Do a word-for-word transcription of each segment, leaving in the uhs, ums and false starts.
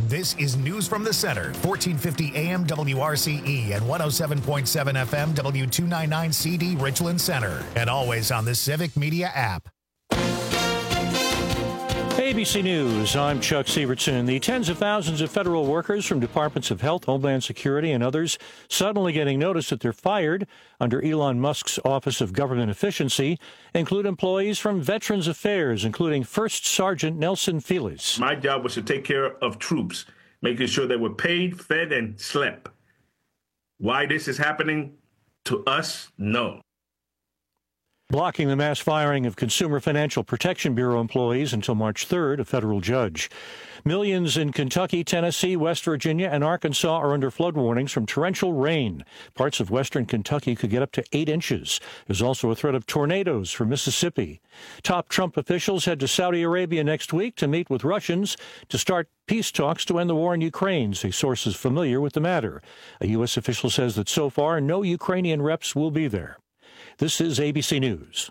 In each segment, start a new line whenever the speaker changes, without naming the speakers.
This is News from the Center, fourteen fifty A M W R C E and one oh seven point seven F M W two ninety-nine C D Richland Center. And always on the Civic Media app.
A B C News, I'm Chuck Sievertson. The tens of thousands of federal workers from Departments of Health, Homeland Security, and others suddenly getting notice that they're fired under Elon Musk's Office of Government Efficiency include employees from Veterans Affairs, including First Sergeant Nelson Felix.
My job was to take care of troops, making sure they were paid, fed, and slept. Why this is happening to us? No.
Blocking the mass firing of Consumer Financial Protection Bureau employees until March third, a federal judge. Millions in Kentucky, Tennessee, West Virginia, and Arkansas are under flood warnings from torrential rain. Parts of western Kentucky could get up to eight inches. There's also a threat of tornadoes for Mississippi. Top Trump officials head to Saudi Arabia next week to meet with Russians to start peace talks to end the war in Ukraine, say sources familiar with the matter. A U S official says that so far, no Ukrainian reps will be there. This is A B C News.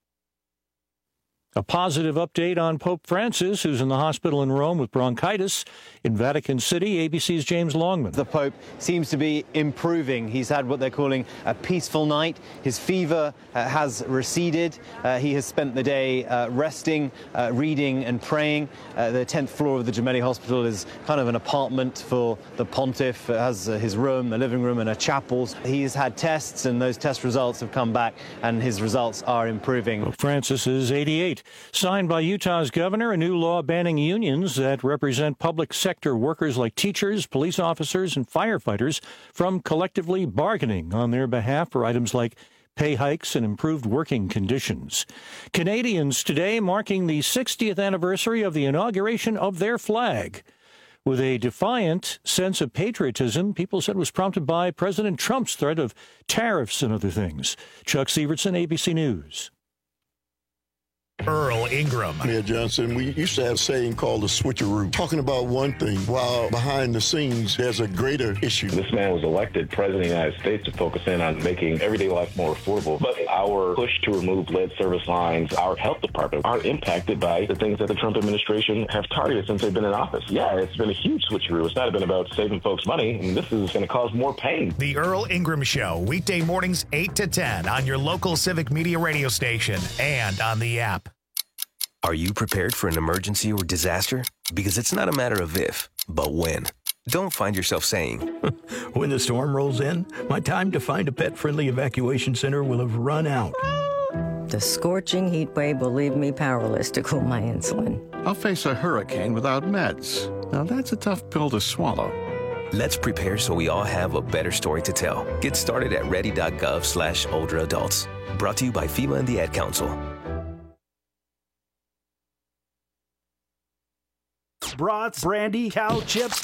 A positive update on Pope Francis, who's in the hospital in Rome with bronchitis. In Vatican City, A B C's James Longman.
The Pope seems to be improving. He's had what they're calling a peaceful night. His fever uh, has receded. Uh, he has spent the day uh, resting, uh, reading and praying. Uh, the tenth floor of the Gemelli Hospital is kind of an apartment for the pontiff. It has uh, his room, a living room and a chapel. He's had tests and those test results have come back and his results are improving.
Pope Francis is eighty-eight. Signed by Utah's governor, a new law banning unions that represent public sector workers like teachers, police officers, and firefighters from collectively bargaining on their behalf for items like pay hikes and improved working conditions. Canadians today marking the sixtieth anniversary of the inauguration of their flag. With a defiant sense of patriotism, people said was prompted by President Trump's threat of tariffs and other things. Chuck Sievertson, A B C News.
Earl Ingram.
Mayor Johnson, we used to have a saying called the switcheroo, talking about one thing while behind the scenes there's a greater issue.
This man was elected president of the United States to focus in on making everyday life more affordable. But our push to remove lead service lines, our health department, are impacted by the things that the Trump administration have targeted since they've been in office. Yeah, it's been a huge switcheroo. It's not been about saving folks money, and this is going to cause more pain.
The Earl Ingram Show, weekday mornings eight to ten on your local Civic Media radio station and on the app.
Are you prepared for an emergency or disaster? Because it's not a matter of if, but when. Don't find yourself saying,
when the storm rolls in, my time to find a pet-friendly evacuation center will have run out.
The scorching heat wave will leave me powerless to cool my insulin.
I'll face a hurricane without meds. Now that's a tough pill to swallow.
Let's prepare so we all have a better story to tell. Get started at ready.gov slash older adults. Brought to you by FEMA and the Ad Council.
Brats, brandy, cow chips,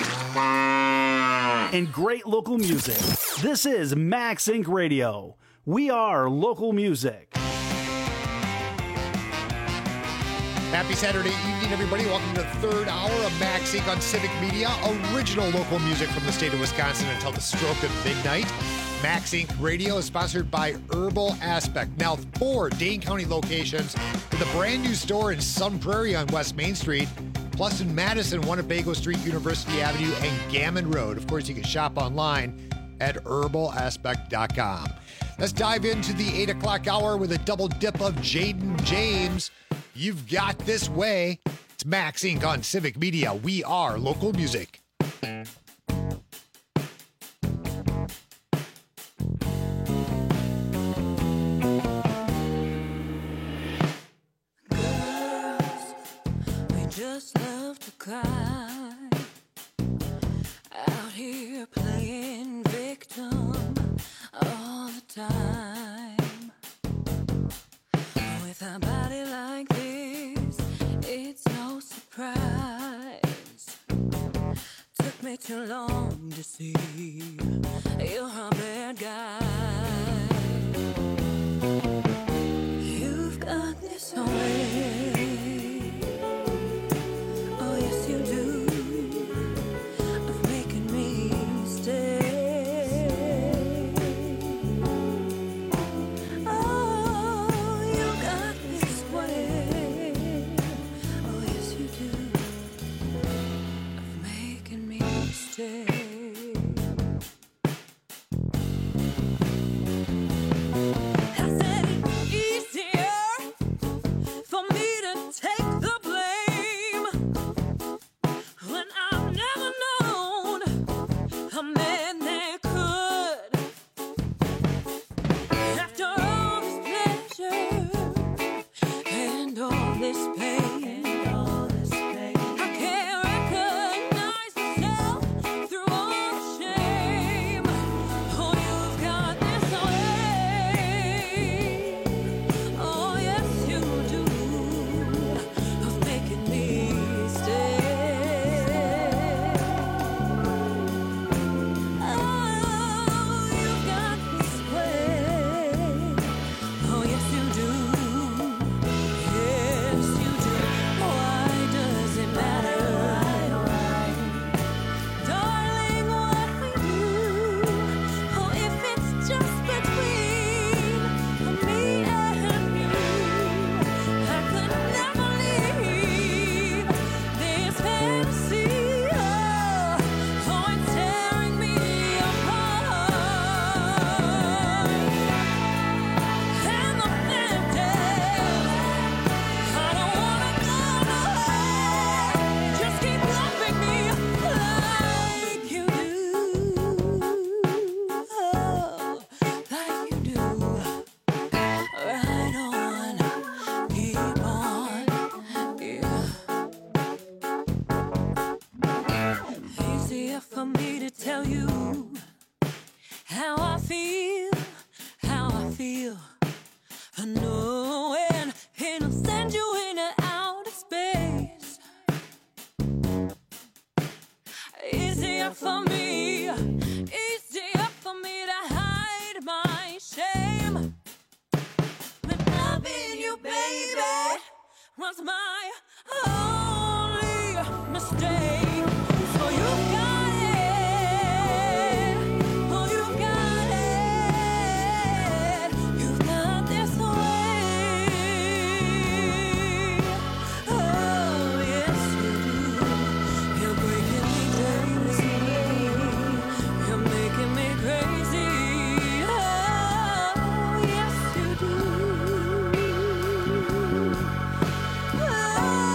and great local music. This is Max Inc Radio. We are local music.
Happy Saturday evening, everybody. Welcome to the third hour of Max Inc on Civic Media. Original local music from the state of Wisconsin until the stroke of midnight. Max Inc Radio is sponsored by Herbal Aspect. Now, four Dane County locations with a brand new store in Sun Prairie on West Main Street. Plus in Madison, Winnebago Street, University Avenue, and Gammon Road. Of course, you can shop online at herbal aspect dot com. Let's dive into the eight o'clock hour with a double dip of Jaden James. You've got this way. It's Max Inc on Civic Media. We are local music.
Just love to cry out here playing victim all the time. With a body like this, it's no surprise. Took me too long to see you're a bad guy. You've got this way. day. I said it's easier for me to take the blame when I've never known a man that could. After all this pleasure and all this pain, and all this pain, I can't recognize myself through all the shame. Oh, you've got this way. Oh, yes, you do, of making me stay. Oh, you've got this way. Oh, yes, you do. Yes, you do. Why does it matter? Darling, what we do? Oh, if it's just between me and you, I could never leave this fantasy. Oh, oh, it's tearing me apart. And the fact is, I don't wanna go nowhere. Just keep loving me like you do. Oh, like you do. Right on, keep on, yeah. Easier for me to tell you how I feel, how I feel. I know when it'll send you into outer space. Easier for me, easier for me to hide my shame. But loving you, baby, was my only mistake. So you've got it. Oh, you've got it. You've got this way. Oh, yes, you do. You're breaking me crazy. You're making me crazy. Oh, yes, you do. Oh,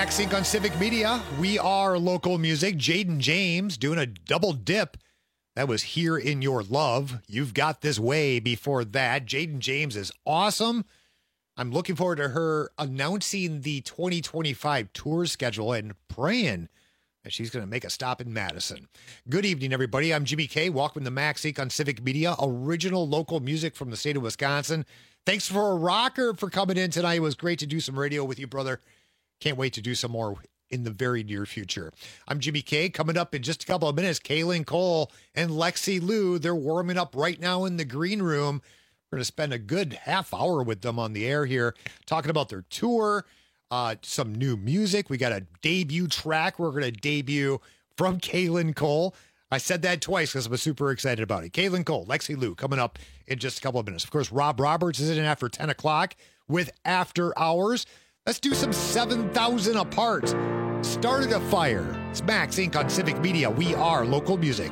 Max Inc on Civic Media. We are local music. Jaden James doing a double dip. That was Here in Your Love. You've Got This Way before that. Jaden James is awesome. I'm looking forward to her announcing the twenty twenty-five tour schedule and praying that she's going to make a stop in Madison. Good evening, everybody. I'm Jimmy K. Welcome to Max Inc on Civic Media, original local music from the state of Wisconsin. Thanks for a rocker for coming in tonight. It was great to do some radio with you, brother. Can't wait to do some more in the very near future. I'm Jimmy K. Coming up in just a couple of minutes, Kaylin Cole and Lexi Lou. They're warming up right now in the green room. We're going to spend a good half hour with them on the air here, talking about their tour, uh, some new music. We got a debut track we're going to debut from Kaylin Cole. I said that twice because I'm super excited about it. Kaylin Cole, Lexi Lou, coming up in just a couple of minutes. Of course, Rob Roberts is in after ten o'clock with After Hours. Let's do some seven thousand apart. Started a fire. It's Max Inc on Civic Media. We are local music.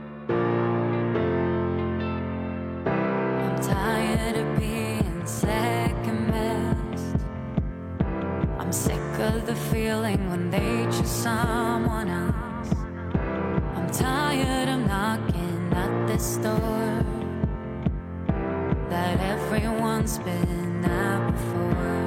I'm tired of being second best. I'm sick of the feeling when they choose someone else. I'm tired of knocking at this door that everyone's been at before.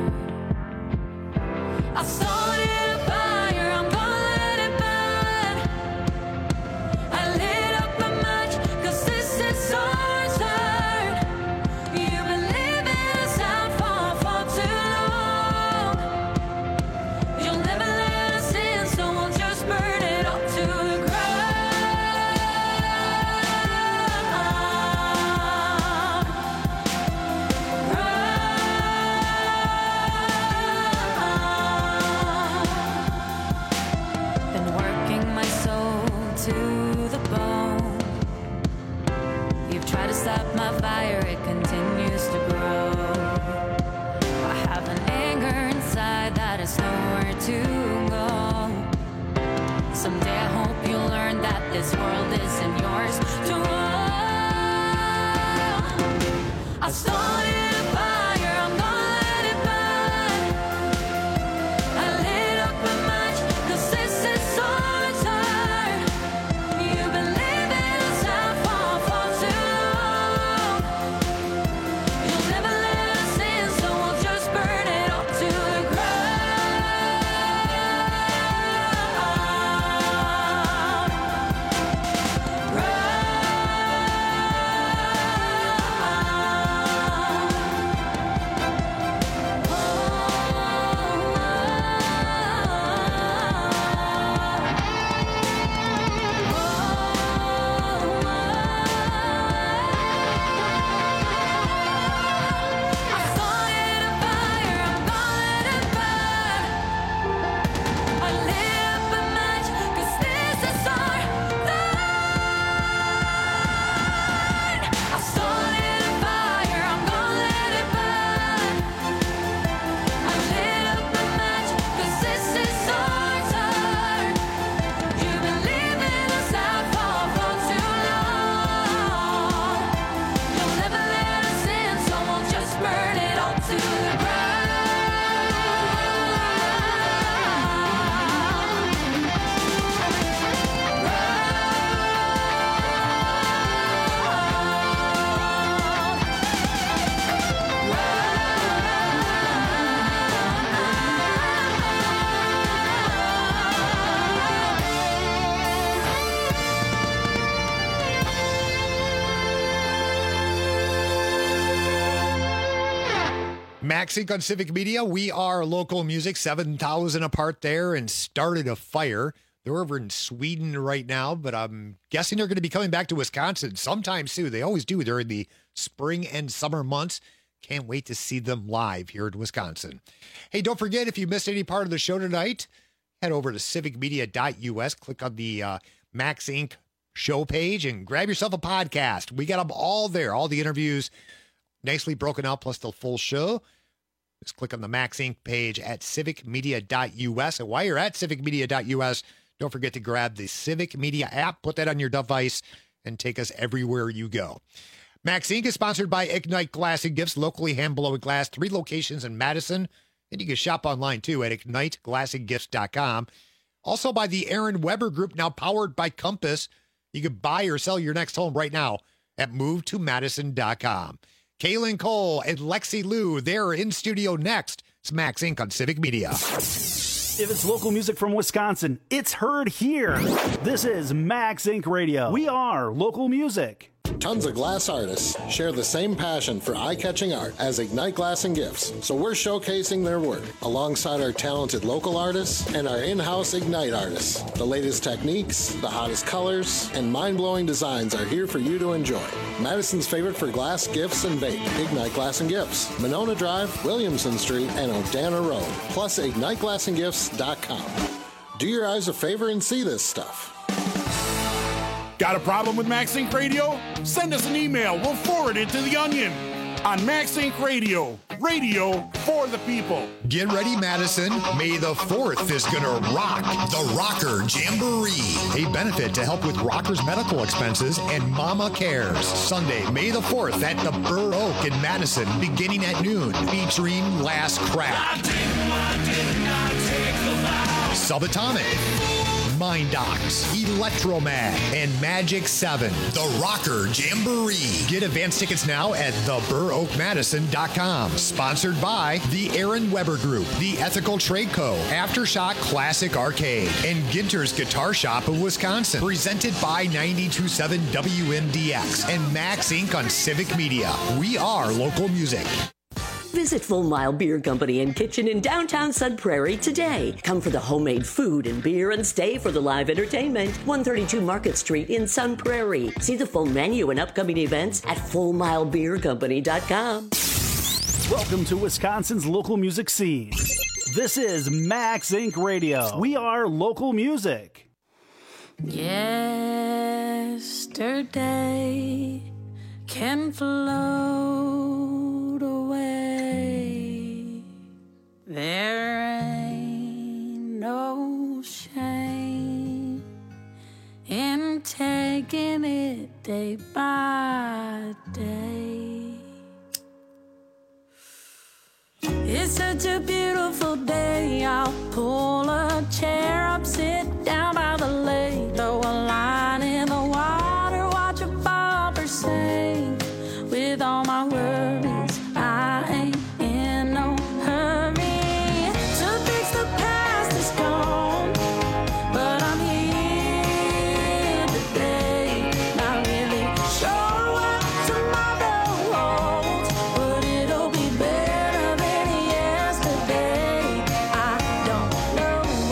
I started a fire, I'm gonna let it burn. I lit up a match, cause this is our turn. You've been living us out for far too long. You'll never let us in, so we'll just burn it up to the ground. Been working my soul to the bone. You've tried to stop my fire, it continues to grow. I have an anger inside that is nowhere to go. Someday I hope you'll learn that this world isn't yours to own. I started a fire, I'm gonna let it burn. I lit up a match, cause this is our turn. You've been living us out for far too long. You'll never let us in, so we'll just burn it up to the
Max Inc on Civic Media. We are local music, seven thousand apart there, and Started a Fire. They're over in Sweden right now, but I'm guessing they're going to be coming back to Wisconsin sometime soon. They always do during the spring and summer months. Can't wait to see them live here in Wisconsin. Hey, don't forget, if you missed any part of the show tonight, head over to civic media dot u s, click on the uh, Max Inc show page, and grab yourself a podcast. We got them all there, all the interviews nicely broken out, plus the full show. Just click on the Max Inc page at civic media dot u s. And while you're at civic media dot u s, don't forget to grab the Civic Media app, put that on your device, and take us everywhere you go. Max Inc is sponsored by Ignite Glass and Gifts, locally hand-blown glass, three locations in Madison And you can shop online too at ignite glass and gifts dot com. Also by the Aaron Weber Group, now powered by Compass. You can buy or sell your next home right now at move to madison dot com. Kaylin Cole and Lexi Lou, they're in studio next. It's Max Incorporated on Civic Media.
If it's local music from Wisconsin, it's heard here. This is Max Incorporated Radio. We are local music.
Tons of glass artists share the same passion for eye-catching art as Ignite Glass and Gifts, so we're showcasing their work alongside our talented local artists and our in-house Ignite artists. The latest techniques, the hottest colors, and mind-blowing designs are here for you to enjoy. Madison's favorite for glass, gifts, and vape, Ignite Glass and Gifts, Monona Drive, Williamson Street, and O'Dana Road, plus ignite glass and gifts dot com. Do your eyes a favor and see this stuff.
Got a problem with Max Inc Radio? Send us an email. We'll forward it to The Onion on Max Inc Radio. Radio for the people.
Get ready, Madison. May the fourth is going to rock the Rocker Jamboree, a benefit to help with rockers' medical expenses and Mama Cares. Sunday, May the fourth at the Burr Oak in Madison, beginning at noon, featuring Last Crack, Subatomic, Mind Docs, Electromag, and Magic seven. The Rocker Jamboree. Get advance tickets now at the burr oak madison dot com. Sponsored by the Aaron Weber Group, the Ethical Trade Co., Aftershock Classic Arcade, and Ginter's Guitar Shop of Wisconsin. Presented by ninety-two point seven W M D X and Max Incorporated on Civic Media. We are local music.
Visit Full Mile Beer Company and Kitchen in downtown Sun Prairie today. Come for the homemade food and beer and stay for the live entertainment. one thirty-two Market Street in Sun Prairie. See the full menu and upcoming events at full mile beer company dot com.
Welcome to Wisconsin's local music scene. This is Max Incorporated Radio. We are local music.
Yesterday can float away. There ain't no shame in taking it day by day. It's such a beautiful day. I'll pull a chair up, sit down by the lake, throw a line in the water, watch a bobber sing. With all my worries, I ain't in no hurry to fix the past is gone, but I'm here today, not really sure what tomorrow holds, but it'll be better than yesterday. I don't know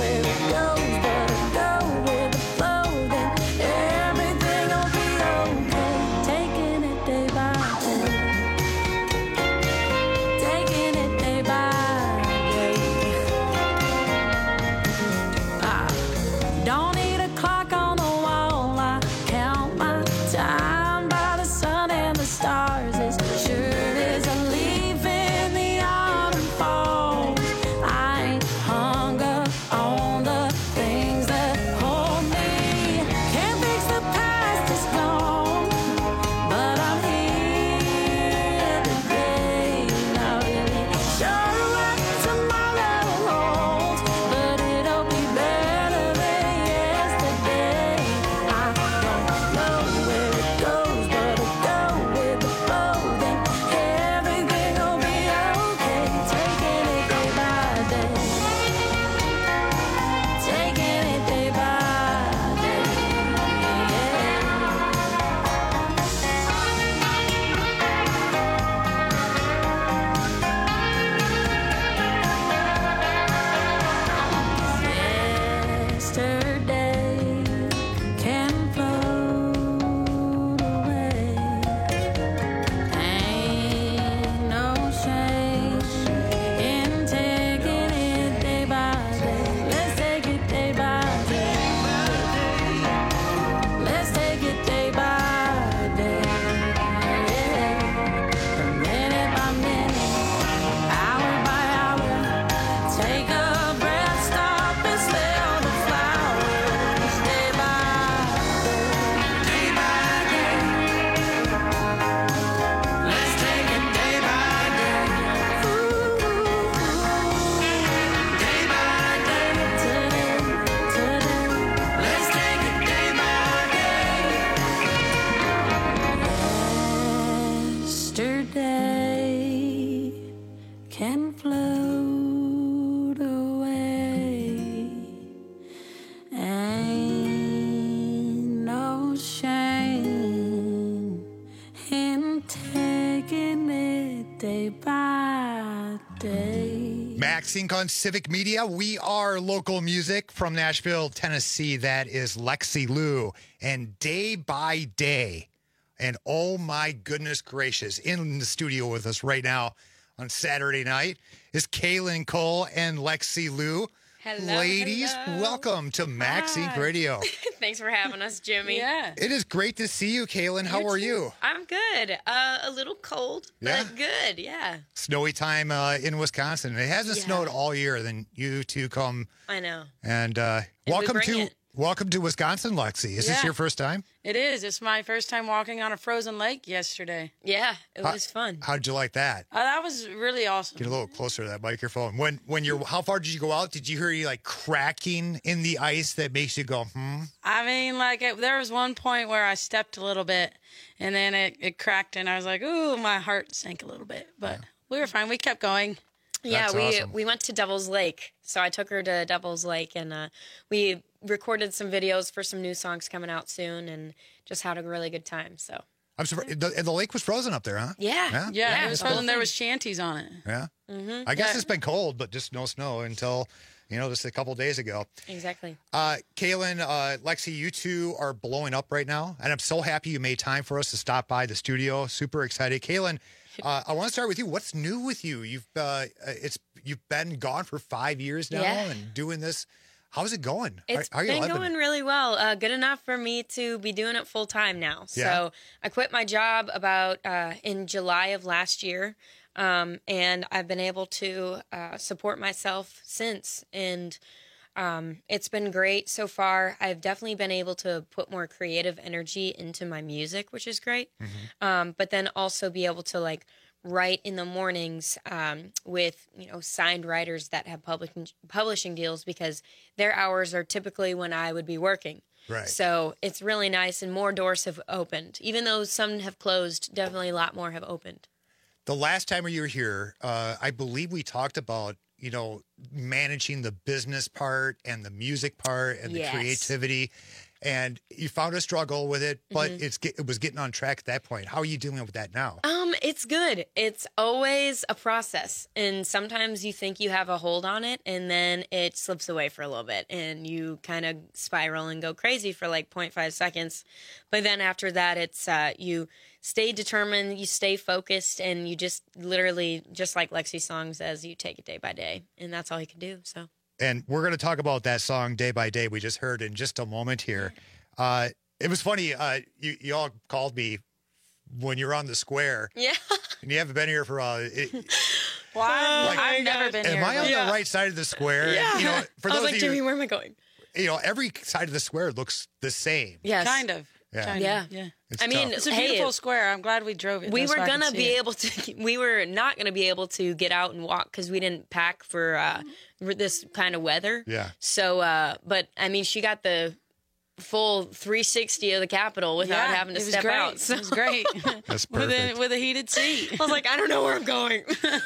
MaxInc on Civic Media. We are local music from Nashville, Tennessee. That is Lexi Lou and Day by Day. And oh my goodness gracious, in the studio with us right now on Saturday night is Kaylin Cole and Lexi Lou.
Hello,
Ladies,
hello.
welcome to MaxInc Radio.
Thanks for having us, Jimmy.
Yeah.
It is great to see you, Kaylin. How
You
are
too.
you?
I'm good. Uh, a little cold,
Yeah?
but good. Yeah.
Snowy time uh, in Wisconsin. It hasn't
Yeah.
snowed all year. Then you two come
I know.
and uh,
And we
welcome
bring
to
it.
welcome to Wisconsin, Lexi. Is this
Yeah.
your first time?
It is. It's my first time walking on a frozen lake yesterday.
Yeah, it
How-
was fun.
How'd you like that?
Uh, that was really awesome.
Get a little closer to that microphone. When when you're how far did you go out? Did you hear you like cracking in the ice that makes you go hmm?
I mean, like, it, there was one point where I stepped a little bit, and then it, it cracked, and I was like, ooh, my heart sank a little bit. But we were fine. We kept going.
Yeah,
That's
we
awesome.
we went to Devil's Lake. So I took her to Devil's Lake, and uh, we recorded some videos for some new songs coming out soon, and just had a really good time. So
I'm surprised. The, the lake was frozen up there, huh?
yeah,
Yeah?
Yeah,
Yeah,
it was
the whole
frozen. There
thing.
was shanties on it.
Yeah.
Mm-hmm.
I guess
Yeah.
it's been cold, but just no snow until you know just a couple days ago.
Exactly.
Uh, Kaylin, uh, Lexi, you two are blowing up right now, and I'm so happy you made time for us to stop by the studio. Super excited, Kaylin. Uh, I want to start with you. What's new with you? You've uh, it's you've been gone for five years now
Yeah.
and doing this. How's it going?
It's
how, how are you
been
living?
going really well. Uh, good enough for me to be doing it full time now. So
Yeah.
I quit my job about uh, in July of last year, um, and I've been able to uh, support myself since. And um, it's been great so far. I've definitely been able to put more creative energy into my music, which is great. Um, but then also be able to like write in the mornings um, with you know signed writers that have publishing publishing deals because their hours are typically when I would be working.
Right.
So it's really nice, and more doors have opened. Even though some have closed, definitely a lot more have opened.
The last time you were here, uh, I believe we talked about, you know, managing the business part and the music part and the
Yes.
creativity. And you found a struggle with it, but
Mhm.
it's get- it was getting on track at that point. How are you dealing with that now?
Um, it's good. It's always a process. And sometimes you think you have a hold on it and then it slips away for a little bit and you kind of spiral and go crazy for like zero point five seconds. But then after that, it's uh, you stay determined, you stay focused, and you just literally, just like Lexi's song says, you take it day by day. And that's all you can do. So.
And we're going to talk about that song Day by Day we just heard in just a moment here. Uh, it was funny. Uh, you, you all called me when you're on the square.
Yeah.
And you haven't been here for uh, it,
Well, I've,
Like-
I've never been here.
am I on
but-
the right side of the square?
Yeah.
You know, for
I
those
was like,
of you,
Jimmy, where am I going?
you know, every side of the square looks the same.
Yes.
Kind of.
Yeah.
Kind
Yeah.
Of. Yeah.
It's
I mean,
tough.
It's a
hey,
beautiful square. I'm glad we drove it.
we
though,
were
so I could
gonna
see
be
it.
able to we were not gonna be able to get out and walk because we didn't pack for uh for this kind of weather.
Yeah.
So uh but I mean she got the full three sixty of the Capitol without
Yeah,
having to
it was
step
great.
out. So
It was great.
That's
with a
perfect.
with a heated seat.
I was like, I don't know where I'm going.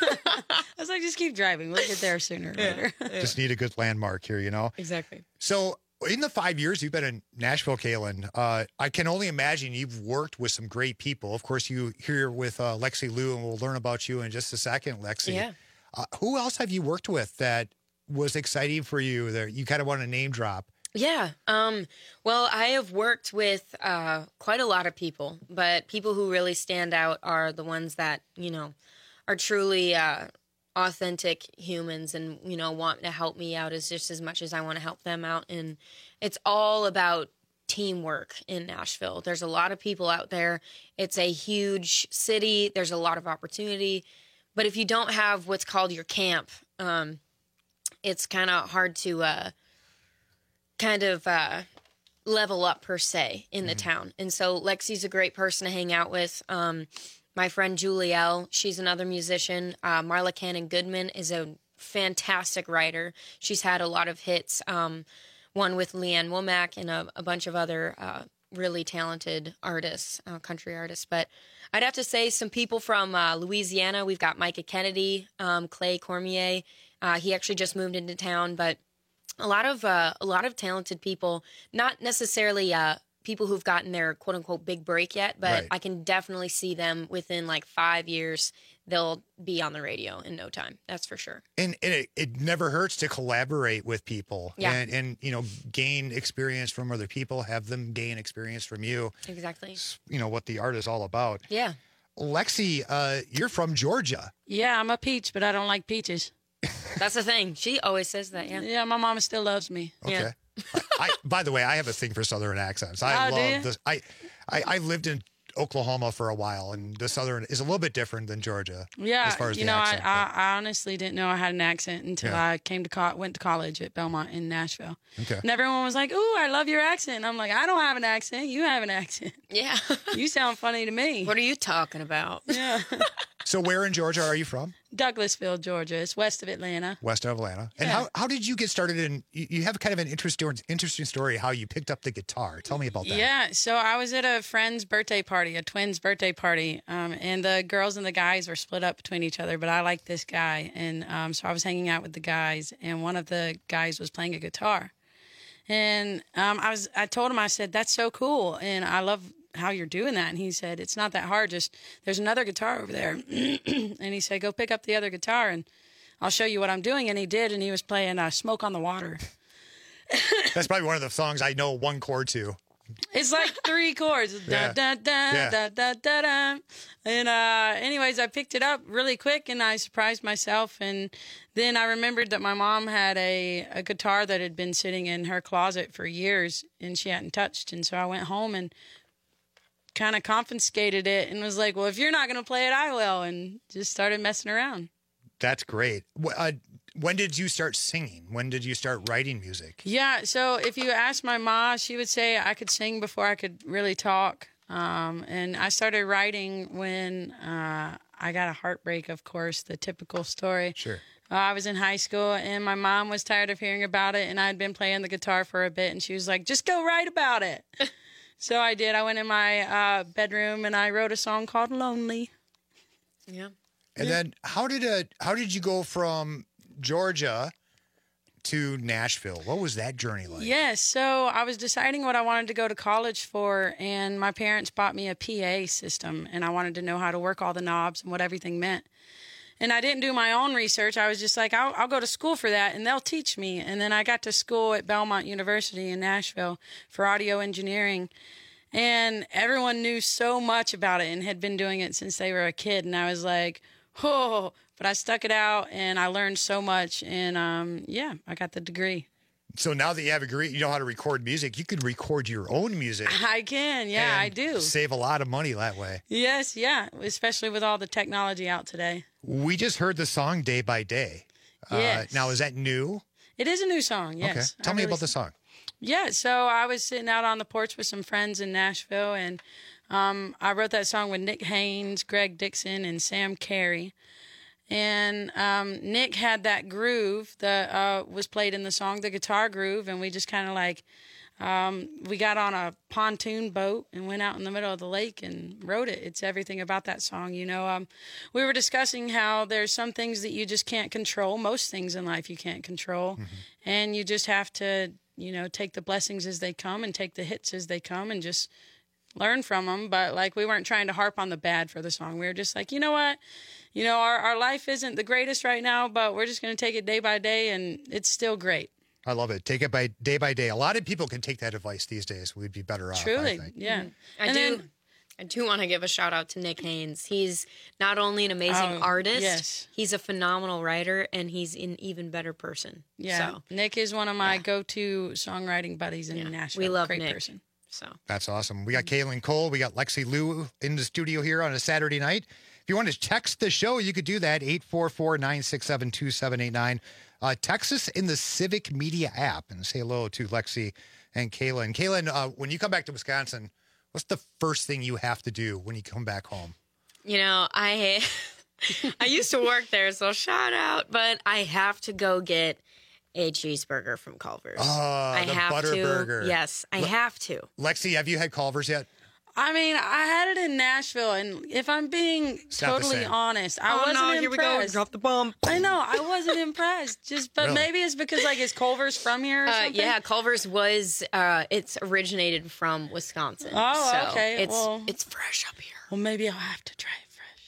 I was like, just keep driving. We'll get there sooner or later.
Just need a good landmark here, you know?
Exactly.
So, in the five years you've been in Nashville, Kaylin, uh, I can only imagine you've worked with some great people. Of course, you here with uh, Lexi Lou, and we'll learn about you in just a second, Lexi.
Yeah.
Uh, who else have you worked with that was exciting for you that you kind of want to name drop?
Yeah. Um, well, I have worked with uh, quite a lot of people, but people who really stand out are the ones that, you know, are truly uh, authentic humans and, you know, want to help me out as just as much as I want to help them out. And it's all about teamwork in Nashville. There's a lot of people out there. It's a huge city. There's a lot of opportunity. But if you don't have what's called your camp, um, it's kind of hard to uh, kind of uh, level up per se in the town. And so Lexi's a great person to hang out with. Um, my friend Julielle, she's another musician. Uh, Marla Cannon Goodman is a fantastic writer. She's had a lot of hits, um, one with Leanne Womack and a, a bunch of other uh, really talented artists, uh, country artists. But I'd have to say some people from uh, Louisiana. We've got Micah Kennedy, um, Clay Cormier. Uh, he actually just moved into town, but a lot of uh, a lot of talented people, not necessarily uh, people who've gotten their quote unquote big break yet, but
Right.
I can definitely see them within like five years, they'll be on the radio in no time. That's for sure.
And, and it, it never hurts to collaborate with people
Yeah.
and, and, you know, gain experience from other people, have them gain experience from you.
Exactly.
You know, what the art is all about.
Yeah.
Lexi, uh, you're from Georgia.
Yeah, I'm a peach, but I don't like peaches.
That's the thing. She always says that. Yeah.
Yeah, my mama still loves me.
Okay.
Yeah.
I, by the way, I have a thing for Southern accents. I
Oh, do you?
love this. I, I, I lived in Oklahoma for a while, and the Southern is a little bit different than Georgia.
Yeah,
as far as
you
the
know,
accent.
I, I, I honestly didn't know I had an accent until
Yeah.
I came to co- went to college at Belmont in Nashville.
Okay.
And everyone was like, "Ooh, I love your accent." And I'm like, "I don't have an accent. You have an accent.
Yeah.
You sound funny to me."
What are you talking about?
Yeah.
So where in Georgia are you from?
Douglasville, Georgia. It's west of Atlanta.
West of Atlanta. And
Yeah.
how, how did you get started in, you you have kind of an interesting, interesting story how you picked up the guitar. Tell me about that.
Yeah, so I was at a friend's birthday party, a twins' birthday party, um, and the girls and the guys were split up between each other, but I liked this guy, and um, so I was hanging out with the guys, and one of the guys was playing a guitar. And um, I was, I told him, I said, "That's so cool, and I love how you're doing that." And he said, "It's not that hard. Just there's another guitar over there." And he said, "Go pick up the other guitar, and I'll show you what I'm doing." And he did, and he was playing uh, "Smoke on the Water."
That's probably one of the songs I know one chord to.
It's like three chords.
Yeah.
Da, da, da,
Yeah.
da, da, da, da. And uh, anyways, I picked it up really quick and I surprised myself. And then I remembered that my mom had a, a guitar that had been sitting in her closet for years and she hadn't touched. And so I went home and kind of confiscated it and was like, "Well, if you're not going to play it, I will." And just started messing around.
That's great. Wh- Uh, when did you start singing? When did you start writing music?
Yeah, so if you ask my ma, she would say I could sing before I could really talk. Um, and I started writing when uh, I got a heartbreak, of course, the typical story.
Sure.
Uh, I was in high school, and my mom was tired of hearing about it, and I'd been playing the guitar for a bit, and she was like, "Just go write about it." So I did. I went in my uh, bedroom, and I wrote a song called "Lonely."
Yeah.
And then how did uh how did you go from Georgia to Nashville? What was that journey like?
Yes, so I was deciding what I wanted to go to college for, and my parents bought me a P A system, and I wanted to know how to work all the knobs and what everything meant. And I didn't do my own research. I was just like, I'll, I'll go to school for that, and they'll teach me. And then I got to school at Belmont University in Nashville for audio engineering, and everyone knew so much about it and had been doing it since they were a kid. And I was like, oh, but I stuck it out, and I learned so much, and um, yeah, I got the degree.
So now that you have a degree, you know how to record music, you could record your own music.
I can, yeah, I
and
do.
Save a lot of money that way.
Yes, yeah, especially with all the technology out today.
We just heard the song Day by Day.
Yes.
Uh, now, is that new?
It is a new song, yes.
Okay. Tell
I
me
really-
about the song.
Yeah, so I was sitting out on the porch with some friends in Nashville, and um, I wrote that song with Nick Haynes, Greg Dixon, and Sam Carey. And um, Nick had that groove that uh, was played in the song, the guitar groove, and we just kind of like, um, we got on a pontoon boat and went out in the middle of the lake and wrote it. It's everything about that song, you know. Um, we were discussing how there's some things that you just can't control. Most things in life you can't control.
Mm-hmm.
And you just have to, you know, take the blessings as they come and take the hits as they come and just learn from them. But like, we weren't trying to harp on the bad for the song. We were just like, you know what? You know, our, our life isn't the greatest right now, but we're just going to take it day by day, and it's still great.
I love it. Take it by day by day. A lot of people can take that advice these days. We'd be better off.
Truly,
I think.
yeah.
I
And
do.
then-
I do want to give a shout out to Nick Haynes. He's not only an amazing
Oh,
artist,
yes.
he's a phenomenal writer, and he's an even better person.
Yeah,
So,
Nick is one of my go-to songwriting buddies in Nashville.
we love
Great
Nick.
person.
So
That's awesome. We got Kaylin Cole. We got Lexi Lou in the studio here on a Saturday night. If you want to text the show, you could do that, eight four four, nine six seven, two seven eight nine. Uh, text us in the Civic Media app and say hello to Lexi and Kaylin. Kaylin, uh, when you come back to Wisconsin, what's the first thing you have to do when you come back home?
you know, I I used to work there, so shout out. But I have to go get a cheeseburger from Culver's.
Oh,
I
the
have
butter
to.
burger.
Yes, I
Le-
have to.
Lexi, have you had Culver's yet?
I mean, I had it in Nashville, and if I'm being
It's not the
totally
same.
honest, I
Oh,
wasn't
no, here we go.
impressed.
Drop the bomb.
I know, I wasn't impressed. Just, but
Really?
maybe it's because like is Culver's from here or
Uh,
something?
yeah, Culver's was uh, it's originated from Wisconsin.
Oh,
so
okay.
It's
well,
it's fresh up here.
well, maybe I'll have to try it fresh.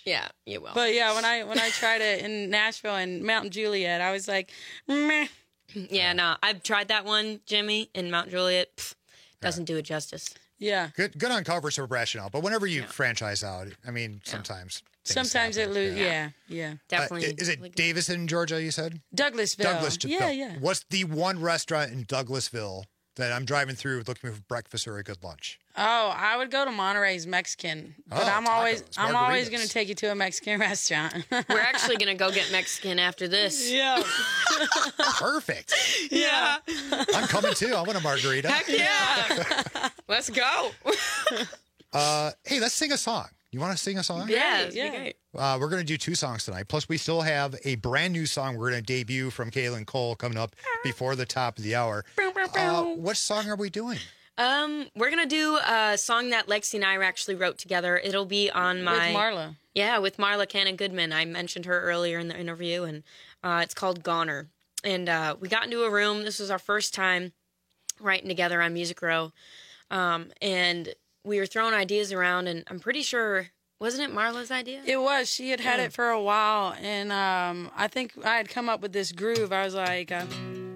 Yeah, you will.
But yeah, when I when I tried it in Nashville and Mount Juliet, I was like, meh.
Yeah, no, I've tried that one, Jimmy, in Mount Juliet. Pff, doesn't do it justice.
Yeah.
Good good on cover, super rational. But whenever you franchise out, I mean, sometimes. things
Sometimes it
happen.
loses. Yeah, yeah.
Definitely.
Uh, is it Davison, Georgia, you said?
Douglasville.
Douglasville.
Yeah, yeah.
What's the one restaurant in Douglasville that I'm driving through looking for breakfast or a good lunch?
Oh, I would go to Monterey's Mexican, but
Oh,
I'm always
tacos,
I'm always
margaritas.
going to take you to a Mexican restaurant.
We're actually going to go get Mexican after this.
Yeah.
Perfect.
Yeah.
I'm coming too. I want a margarita.
Heck yeah. Let's go.
Uh, hey, let's sing a song. You want to sing a song?
Yeah, it'd be great.
Uh, we're going to do two songs tonight. Plus, we still have a brand new song we're going to debut from Kaylin Cole coming up before the top of the hour. Uh, what song are we doing?
Um, we're gonna do a song that Lexi and I actually wrote together. It'll be on my
With Marla.
Yeah, with Marla Cannon Goodman. I mentioned her earlier in the interview, and uh, it's called Goner. And uh, we got into a room. This was our first time writing together on Music Row, um, and we were throwing ideas around. And I'm pretty sure, wasn't it Marla's idea?
It was. She had had
Yeah.
it for a while, and um, I think I had come up with this groove. I was like, uh,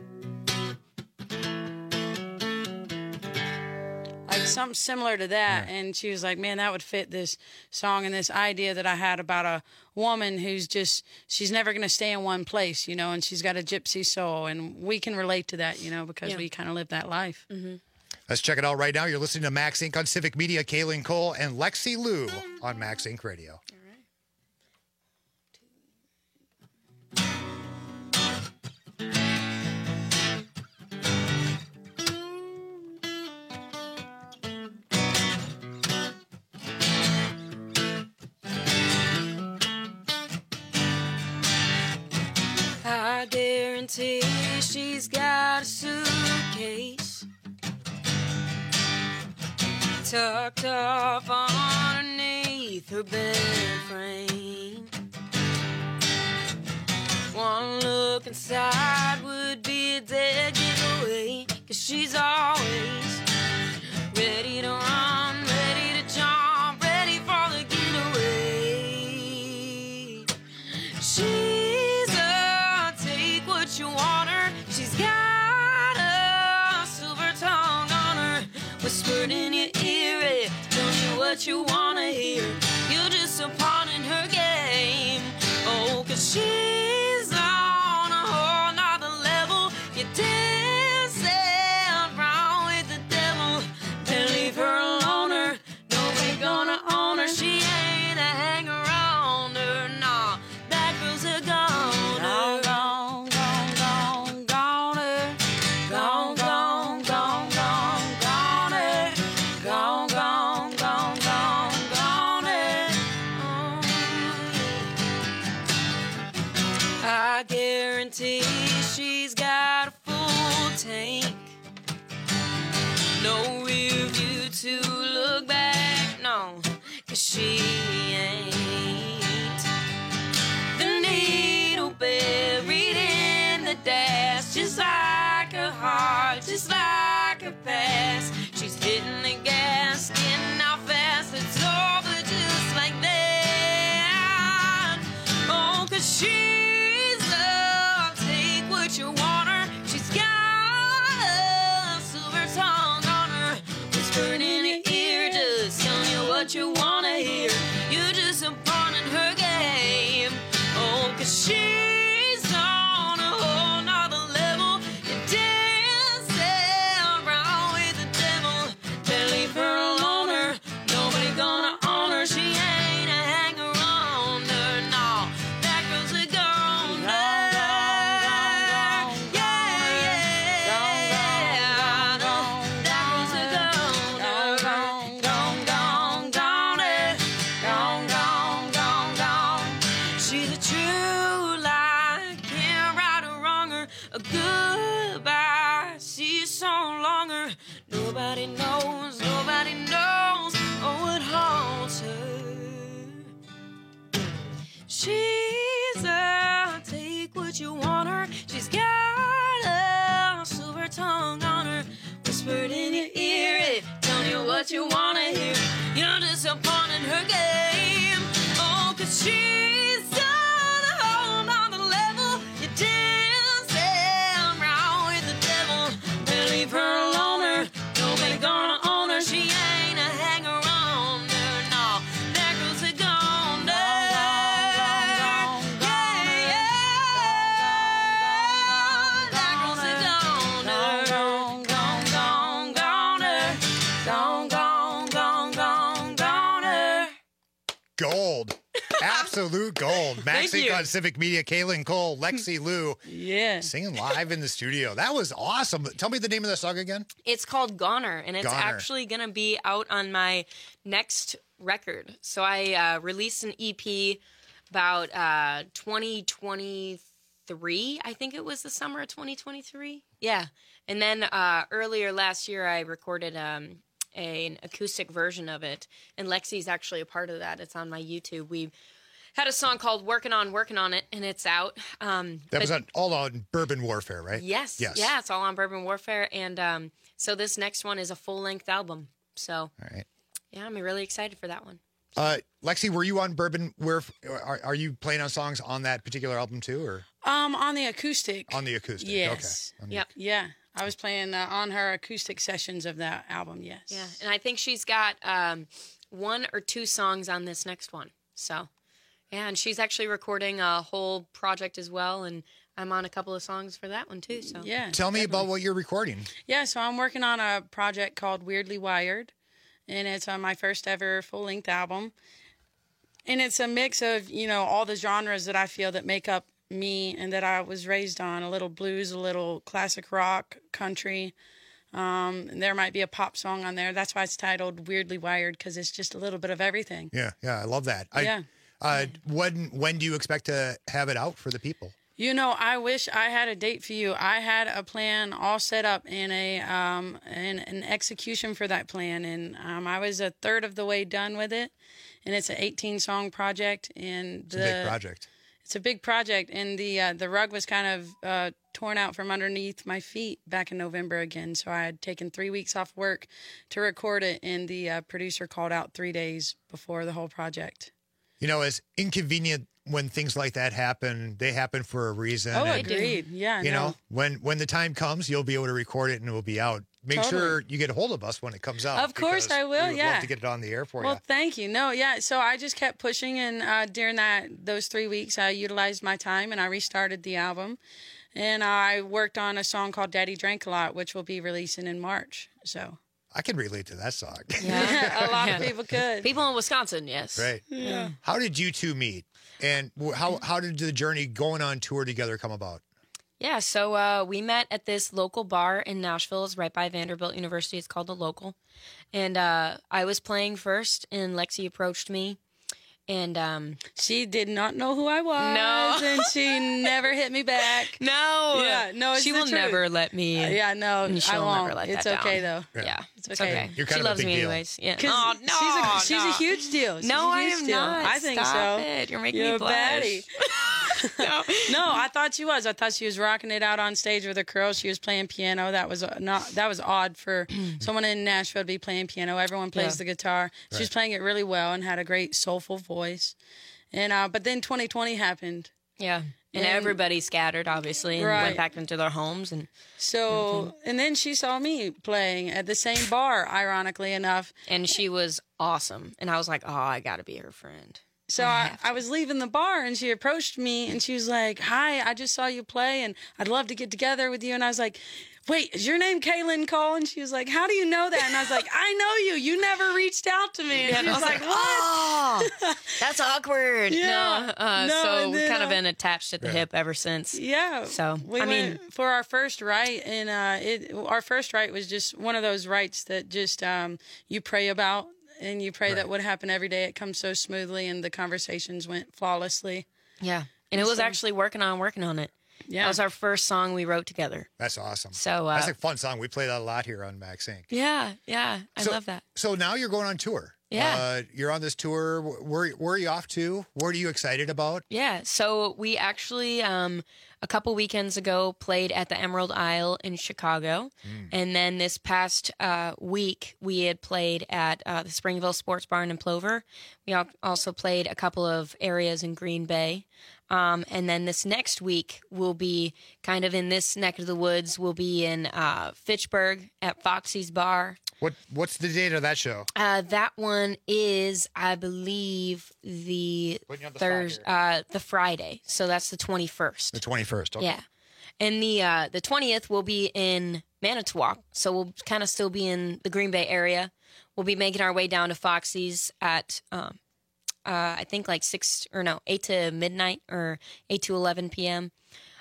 like something similar to that, and she was like, "Man, that would fit this song and this idea that I had about a woman who's just she's never going to stay in one place, you know, and she's got a gypsy soul, and we can relate to that, you know, because
Yeah.
we kind of live that life."
Mm-hmm.
Let's check it out right now. You're listening to Max Incorporated on Civic Media. Kaylin Cole and Lexi Lou on Max Incorporated Radio.
I guarantee she's got a suitcase tucked off underneath her bed frame. One look inside would be a dead giveaway, 'cause she's always ready to run, ready to jump, ready for the getaway. She's a take what you want her. She's got a silver tongue on her, whispered in your ear, eh, tell you what you wanna hear. You're just a pawn in her game. Oh, 'cause she's on a whole nother level. You're dancing around with the devil. Then leave her alone, her. Nobody gonna own her. She ain't a hang around her. Nah, that girl's a goner.
Gone, gone, gone, goner. Gone, gone, gone, gone, goner. Gone, gone, gone, gone, goner.
I guarantee she's got a full tank. No rear view to look back, no, 'cause she ain't. The needle buried in the dash, just like her heart, just like her past. She's hitting the gas, getting out fast, it's over just like that. Oh, 'cause she's a take what you want her. She's got a silver tongue on her, whispered in your ear, just telling you what you wanna hear. You're just a pawn in her game. Oh, 'cause she's on a whole nother level. You're dancing around with the devil. Then leave her alone, her. Nobody gonna own her. She ain't a hang around her. No, that girl's a goner. Yeah, yeah. That girl's a goner. Gone, gone, goner. Gone, gone, gone, gone. She's a true lie, can't right or wrong her. A goodbye, she's so longer. Nobody knows, nobody knows, oh, what haunts her. She's a take what you want her. She's got a silver tongue on her, whispered in your ear, eh, telling you what you wanna hear. You're just a pawn in her game. Oh, 'cause
she's on a whole nother level. You dance around with the devil. Better leave her alone. Nobody gonna own her. She ain't a hanger on her. No, there goes a goner. Yeah, yeah. There goes a goner. Gone, gone, goner. Gone, gone, gone, gone, goner.
Gold. Absolute gold.
Thank
Maxink
you.
on Civic Media. Kaylin Cole, Lexi Lou.
Yeah.
Singing live in the studio. That was awesome. Tell me the name of the song again.
It's called Goner, and it's
Goner.
actually going to be out on my next record. So I uh, released an E P about uh, twenty twenty-three. I think it was the summer of twenty twenty-three. Yeah. And then uh, earlier last year, I recorded um, a, an acoustic version of it, and Lexi's actually a part of that. It's on my YouTube. We had a song called Working On, Working On It, and it's out. Um,
That was
but-
on, all on Bourbon Warfare, right?
Yes.
Yes.
Yeah, it's all on Bourbon Warfare. And um, so this next one is a full-length album. So,
All right.
yeah, I'm really excited for that one.
Uh, Lexi, were you on Bourbon Warfare? Are, are you playing on songs on that particular album too, or
Um, on the acoustic.
on the acoustic?
Yes.
Okay. On the-
Yep.
Yeah. I was playing uh, on her acoustic sessions of that album, yes.
Yeah, and I think she's got um, one or two songs on this next one. So, yeah, and she's actually recording a whole project as well, and I'm on a couple of songs for that one too. So,
Yeah.
Tell me about what you're recording.
Yeah, so I'm working on a project called Weirdly Wired, and it's on my first ever full-length album. And it's a mix of, you know, all the genres that I feel that make up me and that I was raised on. A little blues, a little classic rock, country. Um, and there might be a pop song on there. That's why it's titled Weirdly Wired, because it's just a little bit of everything.
Yeah, yeah, I love that. I,
Yeah.
Uh, when when do you expect to have it out for the people?
You know, I wish I had a date for you. I had a plan all set up and a um and an execution for that plan, and um, I was a third of the way done with it. And it's an eighteen song project, and
It's
the,
a big project.
It's a big project, and the uh, the rug was kind of uh, torn out from underneath my feet back in November again. So I had taken three weeks off work to record it, and the uh, producer called out three days before the whole project.
You know, it's inconvenient when things like that happen. They happen for a reason.
Oh,
and,
agreed. Yeah,
You
no.
know, when when the time comes, you'll be able to record it and it will be out. Make
Totally.
sure you get a hold of us when it comes out.
Of course
because
I will,
we would
yeah.
love to get it on the air for
Well,
you.
thank you. No, yeah. So I just kept pushing, and uh, during that those three weeks, I utilized my time and I restarted the album, and I worked on a song called "Daddy Drank a Lot," which will be releasing in March. So
I can relate to that song.
a lot of people could.
People in Wisconsin, yes.
Right.
Yeah.
How did you two meet? And wh- how how did the journey going on tour together come about?
Yeah, so uh, we met at this local bar in Nashville. It's right by Vanderbilt University. It's called The Local. And uh, I was playing first, and Lexi approached me. And um,
she did not know who I was.
No.
And she never hit me back.
No.
Yeah, no, it's
She
the
will
truth.
never let me.
Uh, yeah, no,
and she'll
I won't.
never let
It's
that
okay,
down.
though.
Yeah,
It's
it's
okay.
okay.
You're kind
she
of a
loves
big
me
deal.
anyways. Yeah.
'Cause
Oh, no,
she's a, she's
no.
a huge deal. She's
No,
a
I
huge
am
deal.
not.
I think
Stop
so.
it. You're making
You're
me
a
blush.
baddie. no. no, I thought she was. I thought she was rocking it out on stage with her curls. She was playing piano. That was uh, not. That was odd for someone in Nashville to be playing piano. Everyone plays
Yeah.
the guitar. She was
Right.
playing it really well and had a great soulful voice. And uh, but then twenty twenty happened.
Yeah. And,
And-
everybody scattered, obviously, and
Right.
went back into their homes. And
So, and then she saw me playing at the same bar, ironically enough.
And she was awesome. And I was like, oh, I got to be her friend.
So I, I was leaving the bar, and she approached me, and she was like, "Hi, I just saw you play, and I'd love to get together with you." And I was like, "Wait, is your name Kaylin Cole?" And she was like, "How do you know that?" And I was like, "I know you. You never reached out to me." And
Yeah,
she
and I
was
was
like,
like,
"What?"
oh, that's awkward.
Yeah.
No, uh,
No,
so
and
we've
then,
kind of
uh,
been attached at the hip ever since.
Yeah.
So,
we
I
went
mean,
for our first rite, and uh, it our first rite was just one of those rites that just um, you pray about, and you pray that would happen every day. It comes so smoothly, and the conversations went flawlessly.
yeah. And it was
So-
actually working on working on it.
Yeah.
That was our first song we wrote together.
That's awesome.
So, uh,
That's a fun song. We play that a lot here on Max Inc.
Yeah, yeah. I
So-
love that.
So now you're going on tour.
Yeah.
Uh, you're on this tour. Where, where are you off to? What are you excited about?
Yeah, so we actually um, a couple weekends ago played at the Emerald Isle in Chicago,
Mm.
and then this past uh, week we had played at uh, the Springville Sports Barn in Plover. We al- also played a couple of areas in Green Bay, um, and then this next week we'll be kind of in this neck of the woods. We'll be in uh, Fitchburg at Foxy's Bar.
What What's the date of that show?
Uh, that one is, I believe, the
Putting you on the spot
Thursday, uh, the Friday. So that's the twenty-first.
The twenty-first. Okay.
Yeah, and the uh, the twentieth will be in Manitowoc. So we'll kind of still be in the Green Bay area. We'll be making our way down to Foxy's at um, uh, I think like six or no eight to midnight or eight to eleven p.m.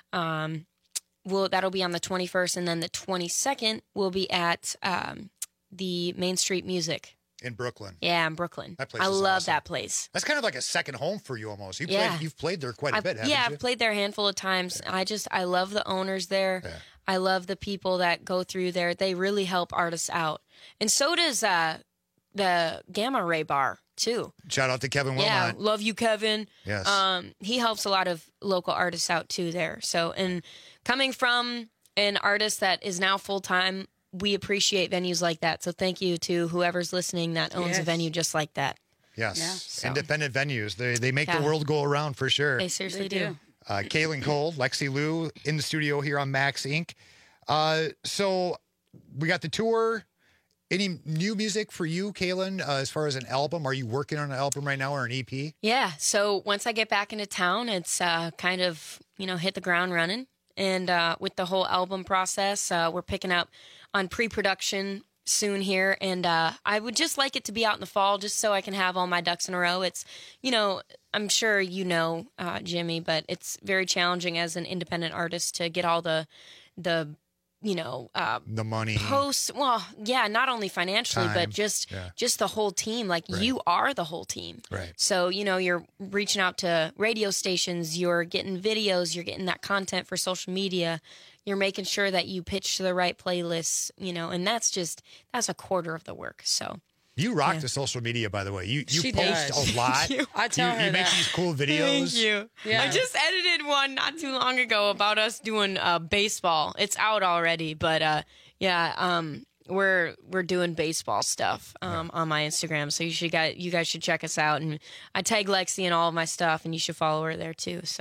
Um, we'll that'll be on the twenty-first, and then the twenty-second will be at um, the Main Street Music
In Brooklyn.
Yeah, in Brooklyn.
That place
I
is
love
awesome.
that place.
That's kind of like a second home for you almost. You
Yeah.
played, you've played there quite a
I've-
bit, haven't
yeah,
you?
I've played there a handful of times. I just, I love the owners there. I love the people that go through there. They really help artists out. And so does uh, the Gamma Ray Bar, too.
Shout out to Kevin Wilmot.
Yeah, love you, Kevin.
Yes.
Um, he helps a lot of local artists out, too, there. So, and coming from an artist that is now full-time, we appreciate venues like that. So thank you to whoever's listening that owns a
Yes.
venue just like that.
Yes.
Yeah, so-
Independent venues. They they make
Yeah.
the world go around for sure.
They seriously
They
do.
do.
Uh, Kaylin Cole, Lexi Lou in the studio here on Max Incorporated. Uh, so we got the tour. Any new music for you, Kaylin, uh, as far as an album? Are you working on an album right now or an E P?
Yeah. So once I get back into town, it's uh, kind of, you know, hit the ground running. And uh, with the whole album process, uh, we're picking up on pre-production soon here. And uh, I would just like it to be out in the fall just so I can have all my ducks in a row. It's, you know, I'm sure you know, uh, Jimmy, but it's very challenging as an independent artist to get all the, the, you know, uh,
The money.
posts. Well, yeah, not only financially,
Time.
but just
Yeah.
just the whole team. Like
Right.
you are the whole team.
Right.
So, you know, you're reaching out to radio stations, you're getting videos, you're getting that content for social media, you're making sure that you pitch to the right playlists, you know, and that's just, that's a quarter of the work. So,
You rock
Yeah.
the social media, by the way. You you
She
post
does.
a lot.
Thank you.
I tell
you,
her
you make
that.
these cool videos.
thank you.
Yeah.
I just edited one not too long ago about us doing uh, baseball. It's out already, but uh, yeah, um, we're we're doing baseball stuff um, on my Instagram. So you should got you guys should check us out, and I tag Lexi in all of my stuff, and you should follow her there too. So.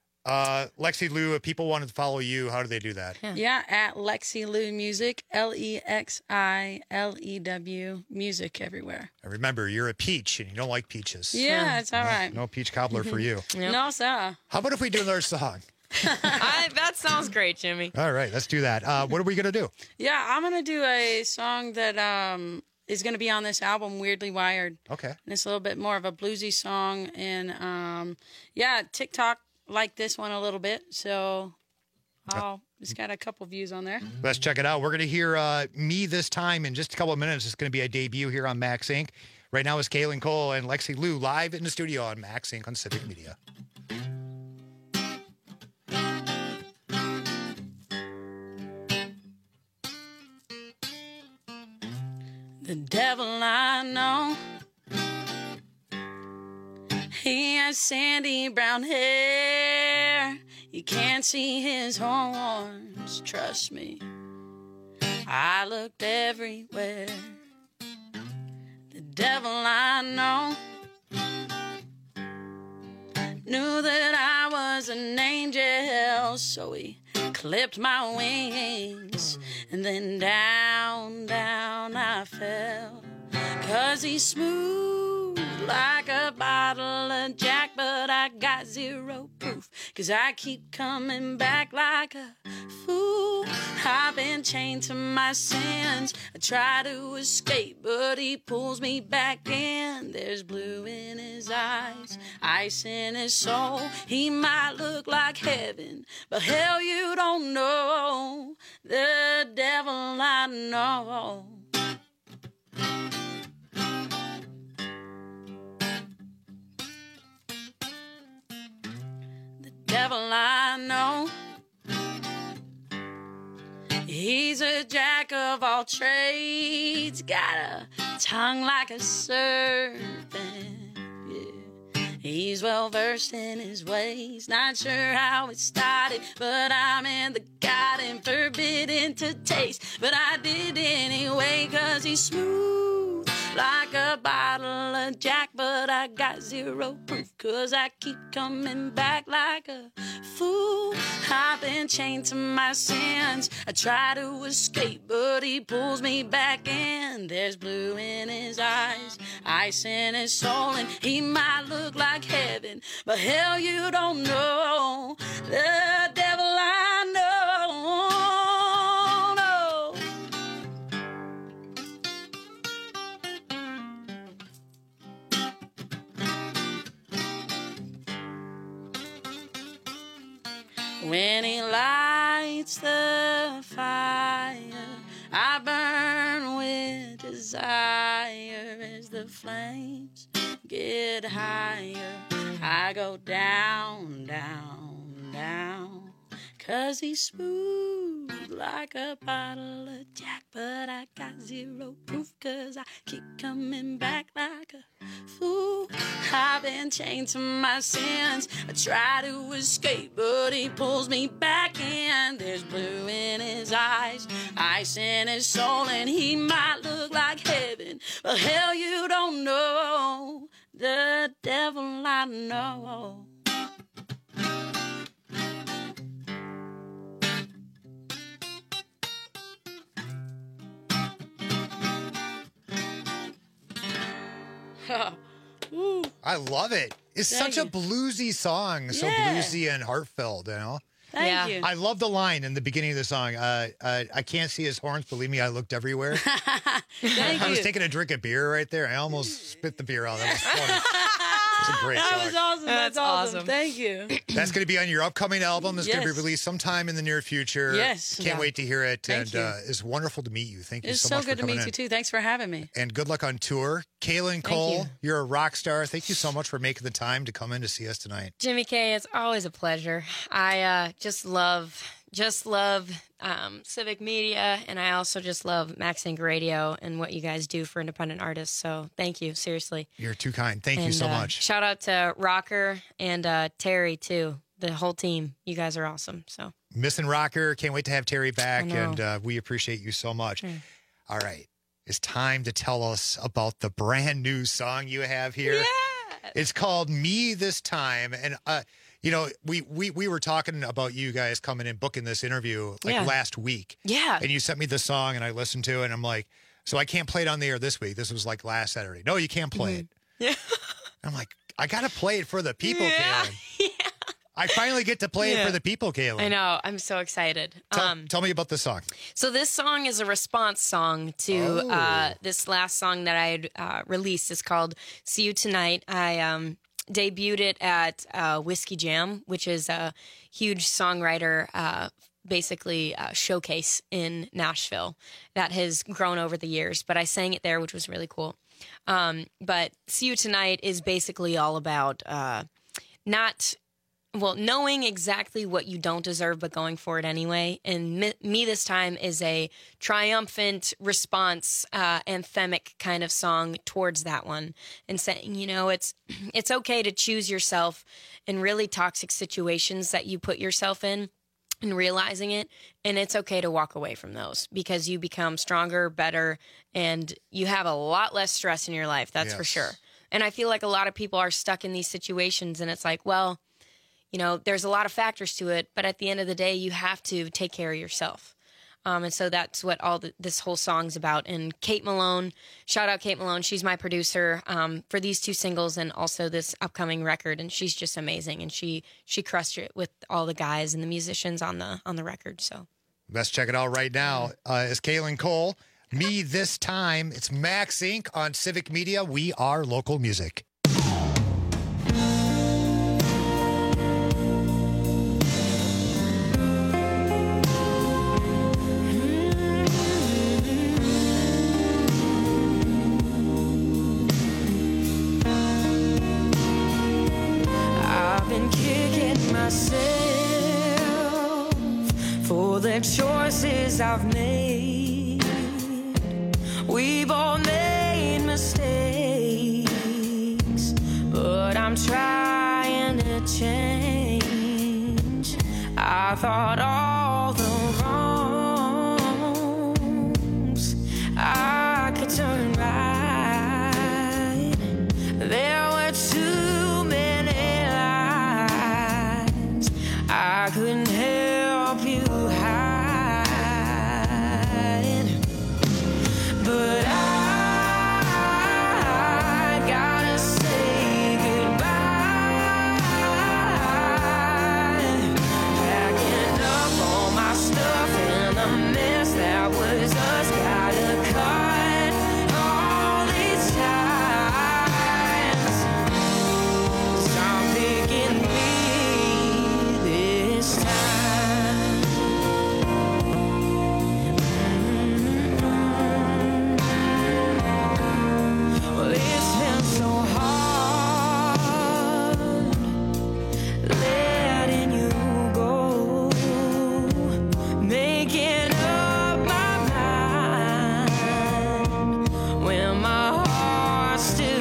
Uh, Lexi Lou, if people wanted to follow you, how do they do that?
Yeah, at Lexi Lou Music, L E X I L E W, music everywhere.
And remember, you're a peach and you don't like peaches.
Yeah, it's all right.
No peach cobbler for you.
No, sir.
How about if we do another song?
I, that sounds great, Jimmy.
All right, let's do that. Uh, what are we going to do?
Yeah, I'm going to do a song that um, is going to be on this album, Weirdly Wired.
Okay.
And it's a little bit more of a bluesy song. And um, yeah, TikTok liked this one a little bit. So I'll, it's got a couple views on there.
Let's check it out. We're going to hear uh, Me This Time in just a couple of minutes. It's going to be a debut here on Max Incorporated. Right now is Kaylin Cole and Lexi Lou live in the studio on Max Incorporated on Civic Media.
The devil I know, he has sandy brown hair. You can't see his horns, trust me. I looked everywhere. The devil I know knew that I was an angel, so he clipped my wings, and then down, down I fell. Cause he's smooth like a bottle of Jack, but I got zero proof. Cause I keep coming back like a fool. I've been chained to my sins. I try to escape, but he pulls me back in. There's blue in his eyes, ice in his soul. He might look like heaven, but hell, you don't know the devil I know. The devil I know, he's a jack of of all trades, got a tongue like a serpent. Yeah. He's well versed in his ways, not sure how it started, but I'm in the garden, forbidden to taste. But I did anyway, cause he's smooth like a bottle of Jack, but I got zero proof, cause I keep coming back like a fool. I've been chained to my sins, I try to escape, but he pulls me back in. There's blue in his eyes, ice in his soul, and he might look like heaven, but hell, you don't know the devil I know. When he lights the fire, I burn with desire. As the flames get higher, I go down, down, down. Cause he's smooth like a bottle of Jack, but I got zero proof, cause I keep coming back like a fool. I've been chained to my sins, I try to escape, but he pulls me back in. There's blue in his eyes, ice in his soul, and he might look like heaven, but hell, you don't know the devil I know.
I love it. It's
Thank
such
you.
a bluesy song, so
Yeah.
bluesy and heartfelt, you know?
Thank Yeah. you.
I love the line in the beginning of the song. Uh, uh, I can't see his horns. Believe me, I looked everywhere.
Thank
I was
you.
taking a drink of beer right there. I almost spit the beer out. That was funny. It's a great
That
song.
was awesome. That's,
That's
awesome.
awesome.
Thank you.
That's going to be on your upcoming album. It's going to
Yes.
be released sometime in the near future.
Yes.
Can't
Yeah.
wait to hear it.
Thank
and
you.
Uh, it's wonderful to meet you. Thank you
It's
so,
so
much
good
for
to
coming
meet
in.
you too. Thanks for having me.
And good luck on tour. Kaylin Cole,
you.
you're a rock star. Thank you so much for making the time to come in to see us tonight.
Jimmy K, it's always a pleasure. I uh, just love, just love um, Civic Media, and I also just love MaxInc Radio and what you guys do for independent artists. So thank you, seriously.
You're too kind. Thank you
And,
so
uh,
much.
Shout out to Rocker and uh, Terry too. The whole team. You guys are awesome. So
Missing Rocker. Can't wait to have Terry back,
I know.
and uh, we appreciate you so much.
Mm.
All right. It's time to tell us about the brand new song you have here.
Yeah.
It's called Me This Time. And, uh, you know, we, we we were talking about you guys coming in, booking this interview like
Yeah.
last week.
Yeah.
And you sent me the song and I listened to it and I'm like, so I can't play it on the air this week. This was like last Saturday. No, you can't play it.
Yeah.
I'm like, I got to play it for the people,
Yeah.
Kaylin. I finally get to play it
Yeah.
for the people, Kaylin.
I know. I'm so excited.
Tell,
um,
tell me about the song.
So this song is a response song to
Oh.
uh, this last song that I had uh, released. It's called "See You Tonight." I um, debuted it at uh, Whiskey Jam, which is a huge songwriter, uh, basically uh, showcase in Nashville that has grown over the years. But I sang it there, which was really cool. Um, but "See You Tonight" is basically all about uh, not. Well, knowing exactly what you don't deserve, but going for it anyway. And me, me this time is a triumphant response, uh, anthemic kind of song towards that one, and saying, you know, it's it's okay to choose yourself in really toxic situations that you put yourself in, and realizing it, and it's okay to walk away from those because you become stronger, better, and you have a lot less stress in your life. That's for
Yes.
sure. And I feel like a lot of people are stuck in these situations, and it's like, well, you know, there's a lot of factors to it, but at the end of the day, you have to take care of yourself. Um, and so that's what all the, this whole song's about. And Kate Malone, shout out Kate Malone. She's my producer um, for these two singles and also this upcoming record. And she's just amazing. And she she crushed it with all the guys and the musicians on the on the record. So
Let's check it out right now. Uh, it's Kaylin Cole. Me This Time. It's Max Incorporated on Civic Media. We are local music.
I've been kicking myself for the choices I've made. We both made mistakes, but I'm trying to change. I thought all the wrongs I could turn right. There were too many lies I couldn't help you hide. But I gotta say goodbye. Packing up all my stuff in the mess that was us. Gotta cut all these ties. 'Cause I'm picking me this time. Well, it's been so hard letting you go, making up my mind when my heart still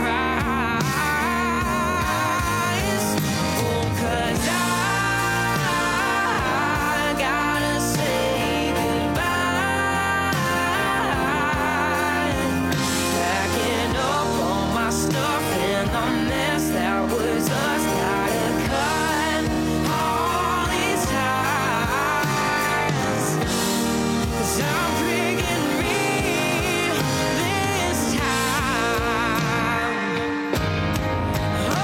cries. Oh, 'cause I gotta say goodbye. Packing up all my stuff in the mess that was us. Gotta cut all these ties. 'Cause I'm picking me this time. Oh,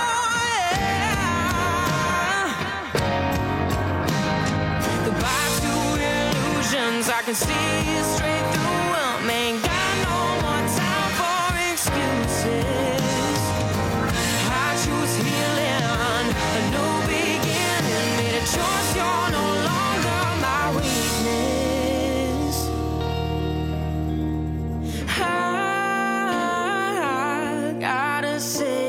yeah. Goodbye to illusions. I can see you straight through 'em. Ain't got no more time for excuses. I choose healing, a new beginning. Made a choice, you're no longer my weakness. I gotta say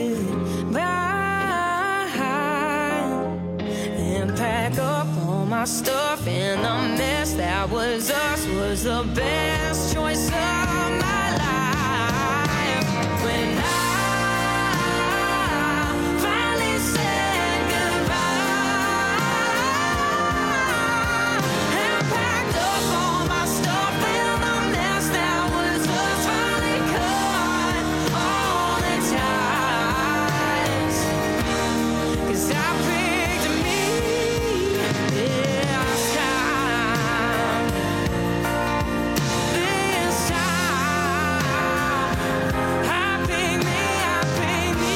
goodbye and pack up all my stuff in the mess that was us. Was the best choice of my life. When I finally said goodbye and packed up all my stuff in the mess that was us. Finally cut all the ties. 'Cause I picked me this time. This time. I picked me, I picked me.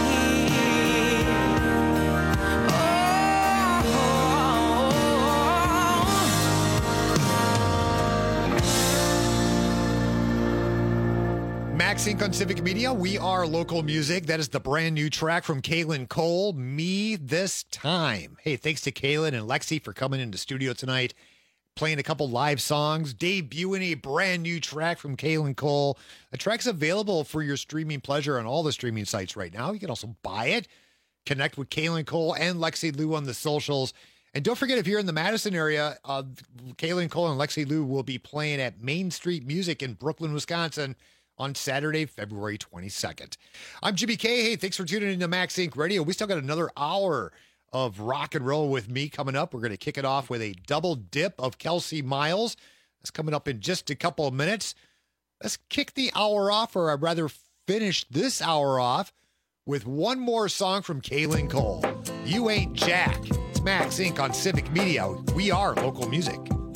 Max Inc on Civic Media. We are local music. That is the brand new track from Kaylin Cole, Me This Time. Hey, thanks to Kaylin and Lexi for coming into studio tonight, playing a couple live songs, debuting a brand new track from Kaylin Cole. The track's available for your streaming pleasure on all the streaming sites right now. You can also buy it. Connect with Kaylin Cole and Lexi Lou on the socials. And don't forget, if you're in the Madison area, uh, Kaylin Cole and Lexi Lou will be playing at Main Street Music in Brooklyn, Wisconsin on Saturday, February twenty-second. I'm Jimmy K. Hey, thanks for tuning into Max Inc Radio. We still got another hour of rock and roll with me coming up. We're going to kick it off with a double dip of Kelsey Miles. That's coming up in just a couple of minutes. Let's kick the hour off, or I'd rather finish this hour off with one more song from Kaylin Cole. You Ain't Jack. It's Max Inc on Civic Media. We are local music.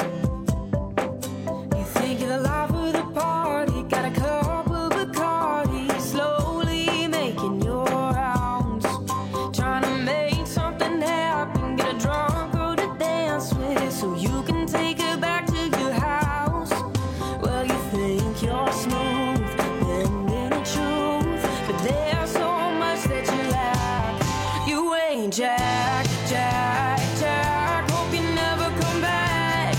You think you're the life of the party, got a couple of Bacardi, slowly making your rounds, trying to make something happen, get a drunk girl to dance with so you can take her back to your house. Well, you think you're smooth, bending the truth, but there's so much that you lack. You ain't Jack, Jack, Jack, hope you never come back.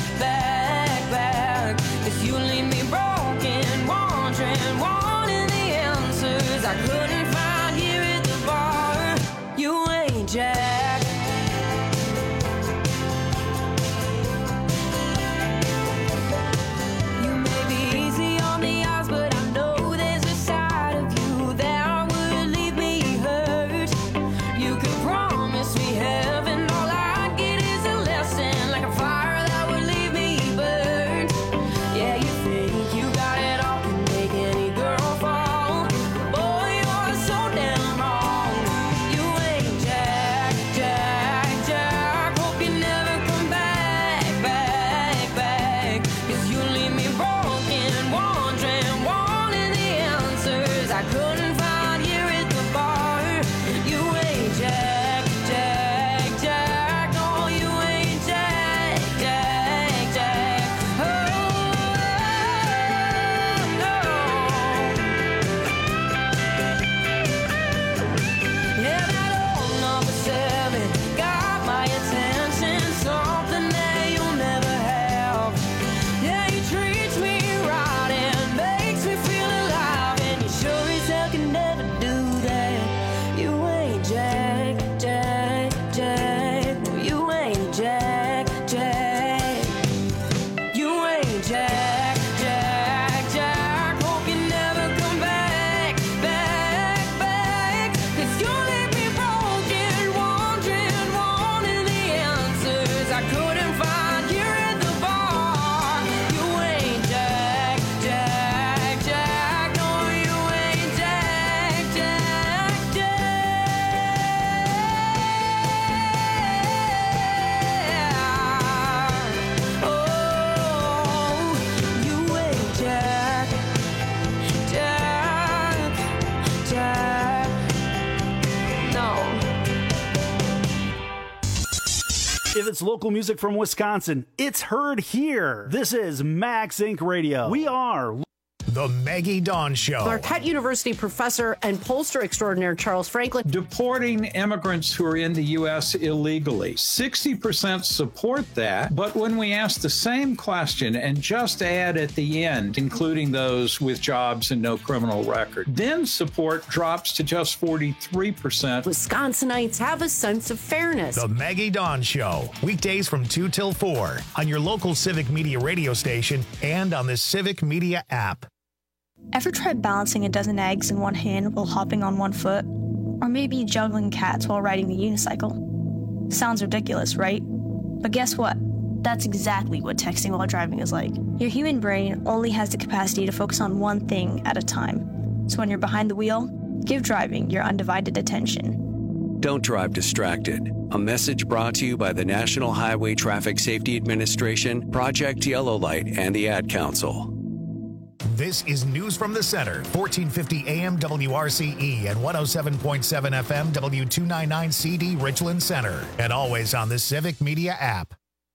If it's local music from Wisconsin, it's heard here. This is Max Inc Radio. We are
The Maggie Dawn Show.
Marquette University professor and pollster extraordinaire Charles Franklin.
Deporting immigrants who are in the U S illegally. sixty percent support that, but when we ask the same question and just add at the end, including those with jobs and no criminal record, then support drops to just forty-three percent.
Wisconsinites have a sense of fairness.
The Maggie Dawn Show. Weekdays from two till four on your local Civic Media radio station and on the Civic Media app.
Ever tried balancing a dozen eggs in one hand while hopping on one foot? Or maybe juggling cats while riding the unicycle? Sounds ridiculous, right? But guess what? That's exactly what texting while driving is like. Your human brain only has the capacity to focus on one thing at a time. So when you're behind the wheel, give driving your undivided attention.
Don't drive distracted. A message brought to you by the National Highway Traffic Safety Administration, Project Yellow Light, and the Ad Council.
This is News from the Center, fourteen fifty A M W R C E and one oh seven point seven F M W two ninety-nine C D Richland Center, and always on the Civic Media app.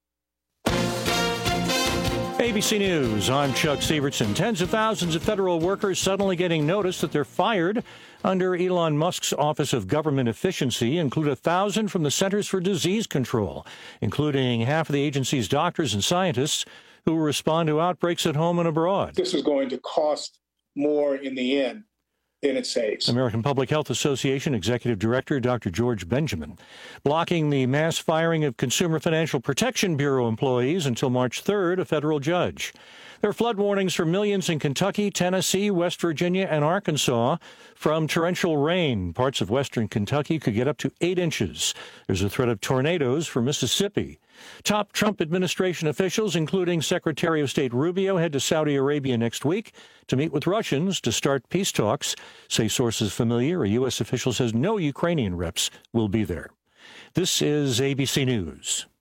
A B C News, I'm Chuck Sievertson. Tens of thousands of federal workers suddenly getting notice that they're fired under Elon Musk's Office of Government Efficiency include a thousand from the Centers for Disease Control, including half of the agency's doctors and scientists who will respond to outbreaks at home and abroad.
This is going to cost more in the end than it saves.
American Public Health Association Executive Director Doctor George Benjamin blocking the mass firing of Consumer Financial Protection Bureau employees until March third, a federal judge. There are flood warnings for millions in Kentucky, Tennessee, West Virginia, and Arkansas from torrential rain. Parts of western Kentucky could get up to eight inches. There's a threat of tornadoes for Mississippi. Top Trump administration officials, including Secretary of State Rubio, head to Saudi Arabia next week to meet with Russians to start peace talks, say sources familiar. A U S official says no Ukrainian reps will be there. This is A B C News.